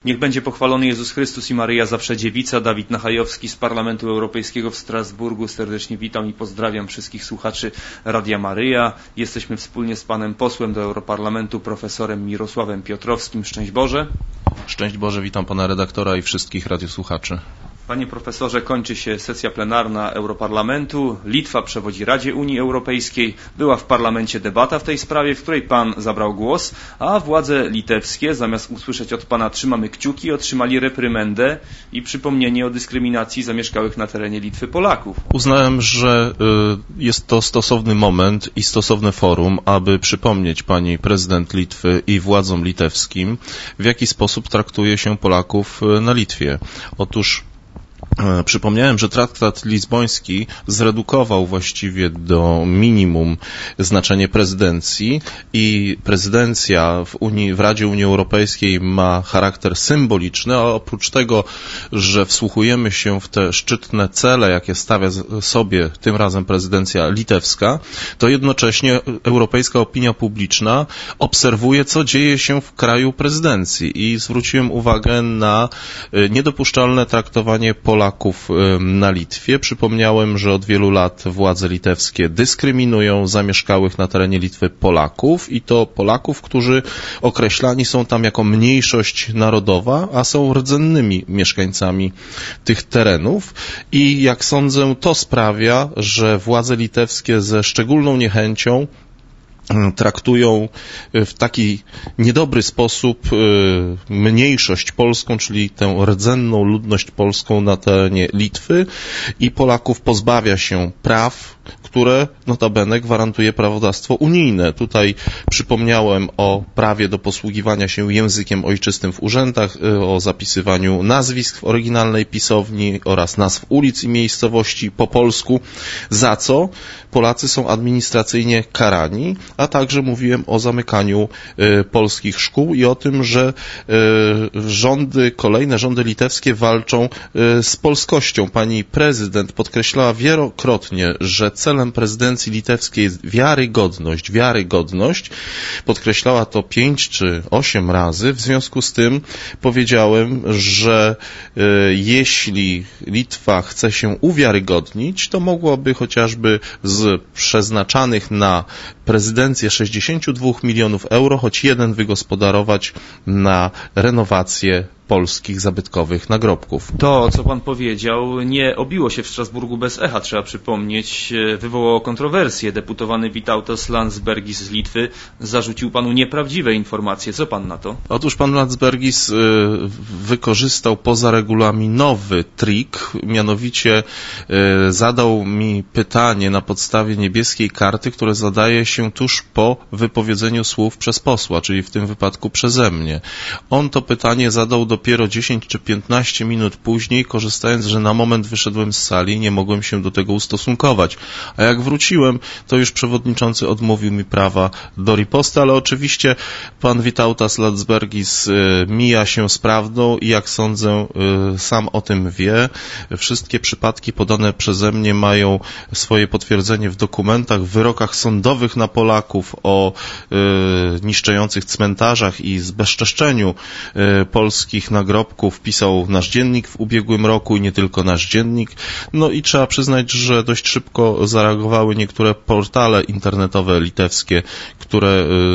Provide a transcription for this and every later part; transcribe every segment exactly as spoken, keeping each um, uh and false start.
Niech będzie pochwalony Jezus Chrystus i Maryja Zawsze Dziewica. Dawid Nachajowski z Parlamentu Europejskiego w Strasburgu. Serdecznie witam i pozdrawiam wszystkich słuchaczy Radia Maryja. Jesteśmy wspólnie z panem posłem do Europarlamentu, profesorem Mirosławem Piotrowskim. Szczęść Boże. Szczęść Boże, witam pana redaktora i wszystkich radiosłuchaczy. Panie profesorze, kończy się sesja plenarna Europarlamentu. Litwa przewodzi Radzie Unii Europejskiej. Była w parlamencie debata w tej sprawie, w której pan zabrał głos, a władze litewskie, zamiast usłyszeć od pana trzymamy kciuki, otrzymali reprymendę i przypomnienie o dyskryminacji zamieszkałych na terenie Litwy Polaków. Uznałem, że y, jest to stosowny moment i stosowne forum, aby przypomnieć pani prezydent Litwy i władzom litewskim, w jaki sposób traktuje się Polaków na Litwie. Otóż przypomniałem, że traktat lizboński zredukował właściwie do minimum znaczenie prezydencji i prezydencja w, Unii, w Radzie Unii Europejskiej ma charakter symboliczny, a oprócz tego, że wsłuchujemy się w te szczytne cele, jakie stawia sobie tym razem prezydencja litewska, to jednocześnie europejska opinia publiczna obserwuje, co dzieje się w kraju prezydencji i zwróciłem uwagę na niedopuszczalne traktowanie Polaków na Litwie. Przypomniałem, że od wielu lat władze litewskie dyskryminują zamieszkałych na terenie Litwy Polaków i to Polaków, którzy określani są tam jako mniejszość narodowa, a są rdzennymi mieszkańcami tych terenów i jak sądzę, to sprawia, że władze litewskie ze szczególną niechęcią traktują w taki niedobry sposób mniejszość polską, czyli tę rdzenną ludność polską na terenie Litwy i Polaków pozbawia się praw, które notabene gwarantuje prawodawstwo unijne. Tutaj przypomniałem o prawie do posługiwania się językiem ojczystym w urzędach, o zapisywaniu nazwisk w oryginalnej pisowni oraz nazw ulic i miejscowości po polsku, za co Polacy są administracyjnie karani, a także mówiłem o zamykaniu y, polskich szkół i o tym, że y, rządy, kolejne rządy litewskie walczą y, z polskością. Pani prezydent podkreślała wielokrotnie, że celem prezydencji litewskiej jest wiarygodność, wiarygodność. Podkreślała to pięć czy osiem razy. W związku z tym powiedziałem, że y, jeśli Litwa chce się uwiarygodnić, to mogłaby chociażby z przeznaczanych na prezydencję sześćdziesiąt dwa milionów euro, choć jeden wygospodarować na renowację polskich zabytkowych nagrobków. To, co pan powiedział, nie obiło się w Strasburgu bez echa, trzeba przypomnieć. Wywołało kontrowersję. Deputowany Vytautas Landsbergis z Litwy zarzucił panu nieprawdziwe informacje. Co pan na to? Otóż pan Landsbergis y, wykorzystał pozaregulaminowy trik, mianowicie y, zadał mi pytanie na podstawie niebieskiej karty, które zadaje się tuż po wypowiedzeniu słów przez posła, czyli w tym wypadku przeze mnie. On to pytanie zadał dopiero dziesięć czy piętnaście minut później, korzystając, że na moment wyszedłem z sali, nie mogłem się do tego ustosunkować. A jak wróciłem, to już przewodniczący odmówił mi prawa do riposty, ale oczywiście pan Vytautas Landsbergis y, mija się z prawdą i jak sądzę, y, sam o tym wie. Wszystkie przypadki podane przeze mnie mają swoje potwierdzenie w dokumentach, w wyrokach sądowych na Polaków o y, niszczących cmentarzach i zbezczeszczeniu y, polskich nagrobków. Pisał nasz dziennik w ubiegłym roku i nie tylko nasz dziennik. No i trzeba przyznać, że dość szybko zareagowały niektóre portale internetowe litewskie, które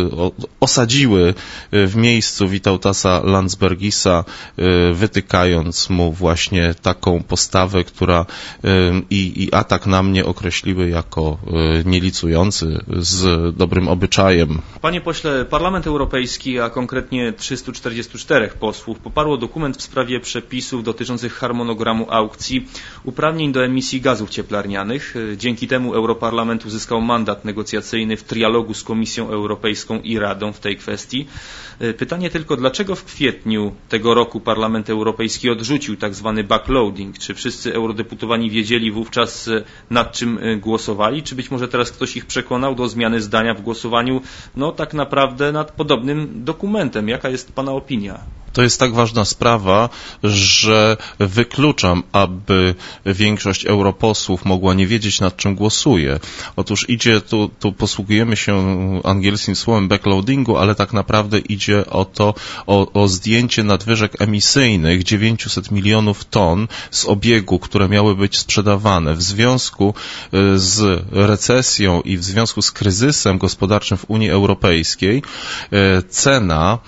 y, osadziły w miejscu Vytautasa Landsbergisa, y, wytykając mu właśnie taką postawę, która y, i, i atak na mnie określiły jako y, nielicujący z dobrym obyczajem. Panie pośle, Parlament Europejski, a konkretnie trzystu czterdziestu czterech posłów poparło dokument w sprawie przepisów dotyczących harmonogramu aukcji uprawnień do emisji gazów cieplarnianych. Dzięki temu Europarlament uzyskał mandat negocjacyjny w trialogu z Komisją Europejską i Radą w tej kwestii. Pytanie tylko, dlaczego w kwietniu tego roku Parlament Europejski odrzucił tak zwany backloading? Czy wszyscy eurodeputowani wiedzieli wówczas, nad czym głosowali? Czy być może teraz ktoś ich przekonał do zmiany zdania w głosowaniu, no tak naprawdę nad podobnym dokumentem? Jaka jest pana opinia? To jest tak ważna sprawa, że wykluczam, aby większość europosłów mogła nie wiedzieć, nad czym głosuje. Otóż idzie, tu, tu posługujemy się angielskim słowem backloadingu, ale tak naprawdę idzie o to, o, o zdjęcie nadwyżek emisyjnych dziewięćset milionów ton z obiegu, które miały być sprzedawane. W związku z recesją i w związku z kryzysem gospodarczym w Unii Europejskiej cena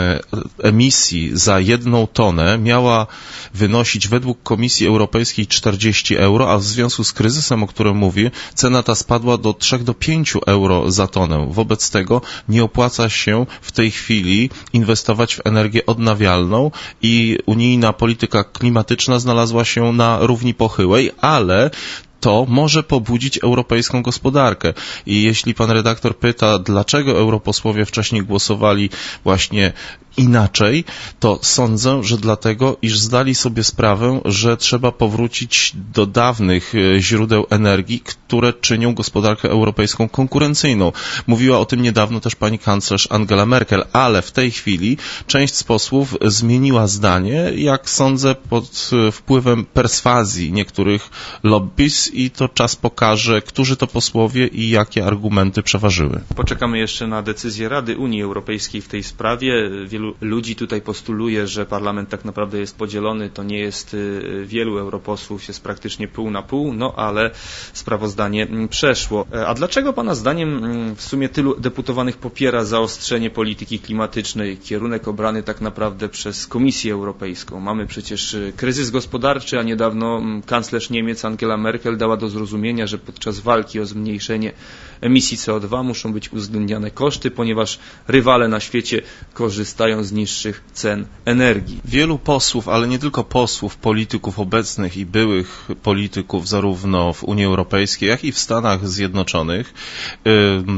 emisji za jedną tonę miała wynosić według Komisji Europejskiej czterdzieści euro, a w związku z kryzysem, o którym mówię, cena ta spadła do trzech do pięciu euro za tonę. Wobec tego nie opłaca się w tej chwili inwestować w energię odnawialną i unijna polityka klimatyczna znalazła się na równi pochyłej, ale to może pobudzić europejską gospodarkę. I jeśli pan redaktor pyta, dlaczego europosłowie wcześniej głosowali właśnie inaczej, to sądzę, że dlatego, iż zdali sobie sprawę, że trzeba powrócić do dawnych źródeł energii, które czynią gospodarkę europejską konkurencyjną. Mówiła o tym niedawno też pani kanclerz Angela Merkel, ale w tej chwili część z posłów zmieniła zdanie, jak sądzę, pod wpływem perswazji niektórych lobbies i to czas pokaże, którzy to posłowie i jakie argumenty przeważyły. Poczekamy jeszcze na decyzję Rady Unii Europejskiej w tej sprawie. Wielu ludzi tutaj postuluje, że parlament tak naprawdę jest podzielony, to nie jest wielu europosłów, jest praktycznie pół na pół, no ale sprawozdanie przeszło. A dlaczego pana zdaniem w sumie tylu deputowanych popiera zaostrzenie polityki klimatycznej, kierunek obrany tak naprawdę przez Komisję Europejską? Mamy przecież kryzys gospodarczy, a niedawno kanclerz Niemiec Angela Merkel dała do zrozumienia, że podczas walki o zmniejszenie emisji C O dwa muszą być uwzględniane koszty, ponieważ rywale na świecie korzystają z niższych cen energii. Wielu posłów, ale nie tylko posłów, polityków obecnych i byłych polityków zarówno w Unii Europejskiej, jak i w Stanach Zjednoczonych yy,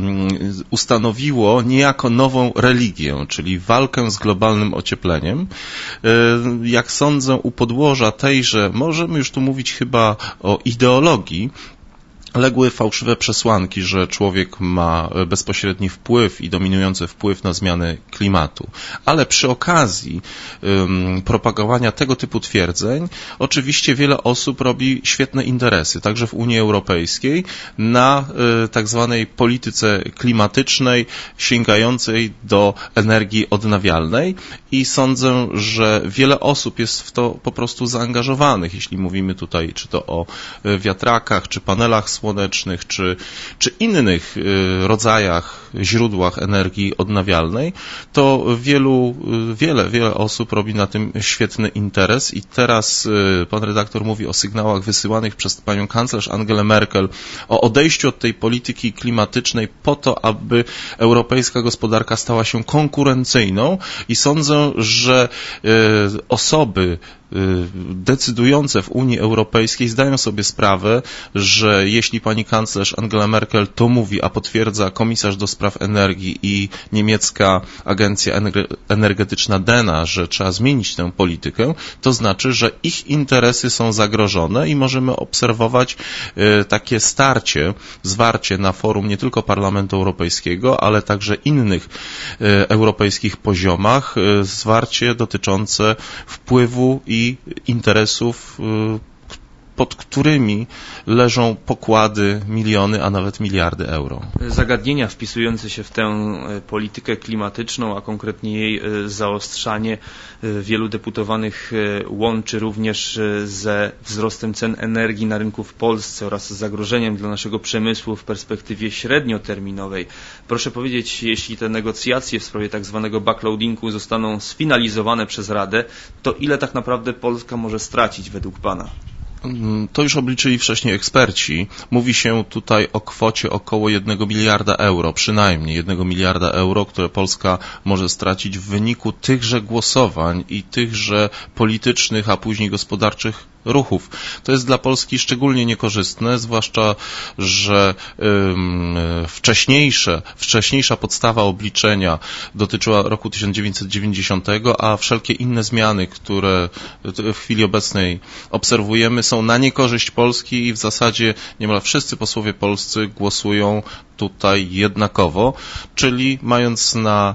ustanowiło niejako nową religię, czyli walkę z globalnym ociepleniem. Yy, jak sądzę, u podłoża tejże, możemy już tu mówić chyba o ideologii, legły fałszywe przesłanki, że człowiek ma bezpośredni wpływ i dominujący wpływ na zmiany klimatu. Ale przy okazji um, propagowania tego typu twierdzeń oczywiście wiele osób robi świetne interesy, także w Unii Europejskiej, na y, tak zwanej polityce klimatycznej sięgającej do energii odnawialnej i sądzę, że wiele osób jest w to po prostu zaangażowanych, jeśli mówimy tutaj czy to o wiatrakach, czy panelach słonecznych, czy, czy innych y, rodzajach, źródłach energii odnawialnej, to wielu, y, wiele, wiele osób robi na tym świetny interes i teraz y, pan redaktor mówi o sygnałach wysyłanych przez panią kanclerz Angelę Merkel, o odejściu od tej polityki klimatycznej po to, aby europejska gospodarka stała się konkurencyjną i sądzę, że y, osoby decydujące w Unii Europejskiej zdają sobie sprawę, że jeśli pani kanclerz Angela Merkel to mówi, a potwierdza komisarz do spraw energii i niemiecka agencja energetyczna Dena, że trzeba zmienić tę politykę, to znaczy, że ich interesy są zagrożone i możemy obserwować takie starcie, zwarcie na forum nie tylko Parlamentu Europejskiego, ale także innych europejskich poziomach, zwarcie dotyczące wpływu i i interesów, pod którymi leżą pokłady, miliony, a nawet miliardy euro. Zagadnienia wpisujące się w tę politykę klimatyczną, a konkretnie jej zaostrzanie, wielu deputowanych łączy również ze wzrostem cen energii na rynku w Polsce oraz z zagrożeniem dla naszego przemysłu w perspektywie średnioterminowej. Proszę powiedzieć, jeśli te negocjacje w sprawie tak zwanego backloadingu zostaną sfinalizowane przez Radę, to ile tak naprawdę Polska może stracić według pana? To już obliczyli wcześniej eksperci. Mówi się tutaj o kwocie około jednego miliarda euro, przynajmniej jednego miliarda euro, które Polska może stracić w wyniku tychże głosowań i tychże politycznych, a później gospodarczych ruchów. To jest dla Polski szczególnie niekorzystne, zwłaszcza, że um, wcześniejsze, wcześniejsza podstawa obliczenia dotyczyła roku tysiąc dziewięćset dziewięćdziesiątego, a wszelkie inne zmiany, które w chwili obecnej obserwujemy, są na niekorzyść Polski i w zasadzie niemal wszyscy posłowie polscy głosują tutaj jednakowo, czyli mając na,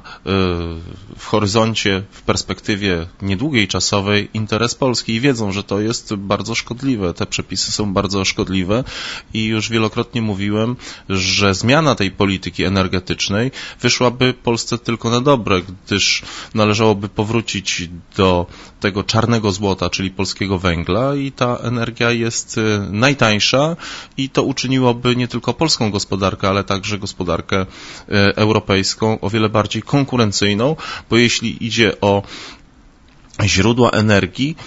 w horyzoncie, w perspektywie niedługiej czasowej interes Polski i wiedzą, że to jest bardzo szkodliwe. Te przepisy są bardzo szkodliwe i już wielokrotnie mówiłem, że zmiana tej polityki energetycznej wyszłaby Polsce tylko na dobre, gdyż należałoby powrócić do tego czarnego złota, czyli polskiego węgla i ta energia jest najtańsza i to uczyniłoby nie tylko polską gospodarkę, ale także gospodarkę europejską o wiele bardziej konkurencyjną, bo jeśli idzie o źródła energii,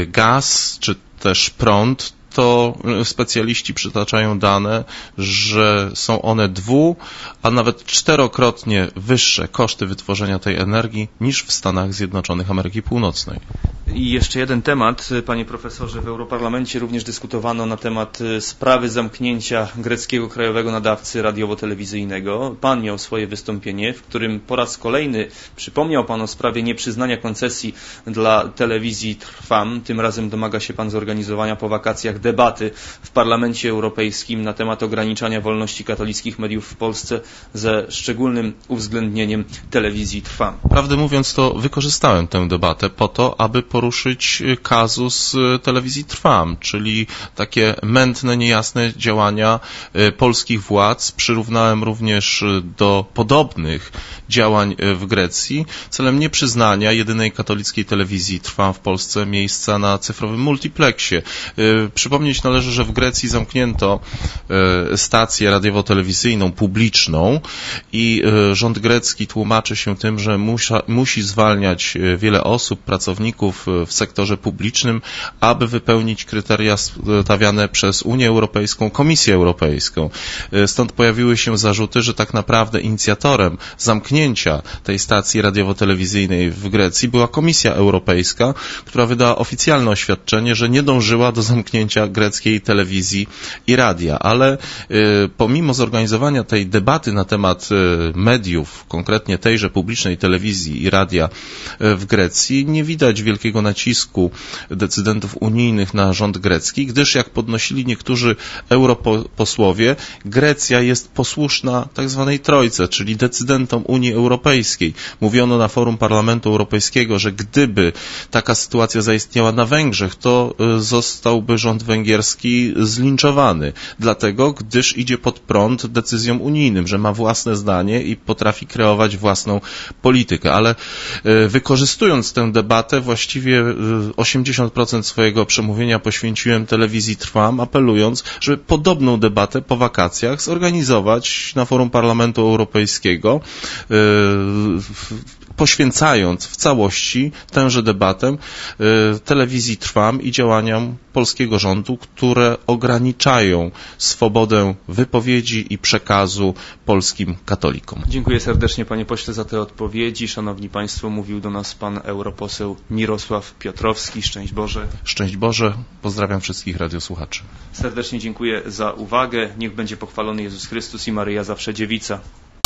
gaz czy też prąd, to specjaliści przytaczają dane, że są one dwu, a nawet czterokrotnie wyższe koszty wytworzenia tej energii niż w Stanach Zjednoczonych Ameryki Północnej. I jeszcze jeden temat, panie profesorze, w Europarlamencie również dyskutowano na temat sprawy zamknięcia greckiego krajowego nadawcy radiowo-telewizyjnego. Pan miał swoje wystąpienie, w którym po raz kolejny przypomniał pan o sprawie nieprzyznania koncesji dla telewizji Trwam. Tym razem domaga się pan zorganizowania po wakacjach debaty w Parlamencie Europejskim na temat ograniczania wolności katolickich mediów w Polsce ze szczególnym uwzględnieniem telewizji Trwam. Prawdę mówiąc, to wykorzystałem tę debatę po to, aby poruszyć kazus telewizji Trwam, czyli takie mętne, niejasne działania polskich władz. Przyrównałem również do podobnych działań w Grecji celem nieprzyznania jedynej katolickiej telewizji Trwam w Polsce miejsca na cyfrowym multiplexie. Przypomnieć należy, że w Grecji zamknięto stację radiowo-telewizyjną publiczną i rząd grecki tłumaczy się tym, że musia, musi zwalniać wiele osób, pracowników w sektorze publicznym, aby wypełnić kryteria stawiane przez Unię Europejską, Komisję Europejską. Stąd pojawiły się zarzuty, że tak naprawdę inicjatorem zamknięcia tej stacji radiowo-telewizyjnej w Grecji była Komisja Europejska, która wydała oficjalne oświadczenie, że nie dążyła do zamknięcia greckiej telewizji i radia, ale y, pomimo zorganizowania tej debaty na temat y, mediów, konkretnie tejże publicznej telewizji i radia y, w Grecji, nie widać wielkiego nacisku decydentów unijnych na rząd grecki, gdyż jak podnosili niektórzy europosłowie, Grecja jest posłuszna tak zwanej trojce, czyli decydentom Unii Europejskiej. Mówiono na forum Parlamentu Europejskiego, że gdyby taka sytuacja zaistniała na Węgrzech, to y, zostałby rząd węgierski zlinczowany, dlatego gdyż idzie pod prąd decyzjom unijnym, że ma własne zdanie i potrafi kreować własną politykę, ale y, wykorzystując tę debatę właściwie osiemdziesiąt procent swojego przemówienia poświęciłem telewizji Trwam, apelując, żeby podobną debatę po wakacjach zorganizować na forum Parlamentu Europejskiego, yy, poświęcając w całości tęże debatę yy, telewizji Trwam i działaniom polskiego rządu, które ograniczają swobodę wypowiedzi i przekazu polskim katolikom. Dziękuję serdecznie, panie pośle, za te odpowiedzi. Szanowni państwo, mówił do nas pan europoseł Mirosław Piotrowski. Szczęść Boże. Szczęść Boże. Pozdrawiam wszystkich radiosłuchaczy. Serdecznie dziękuję za uwagę. Niech będzie pochwalony Jezus Chrystus i Maryja zawsze dziewica.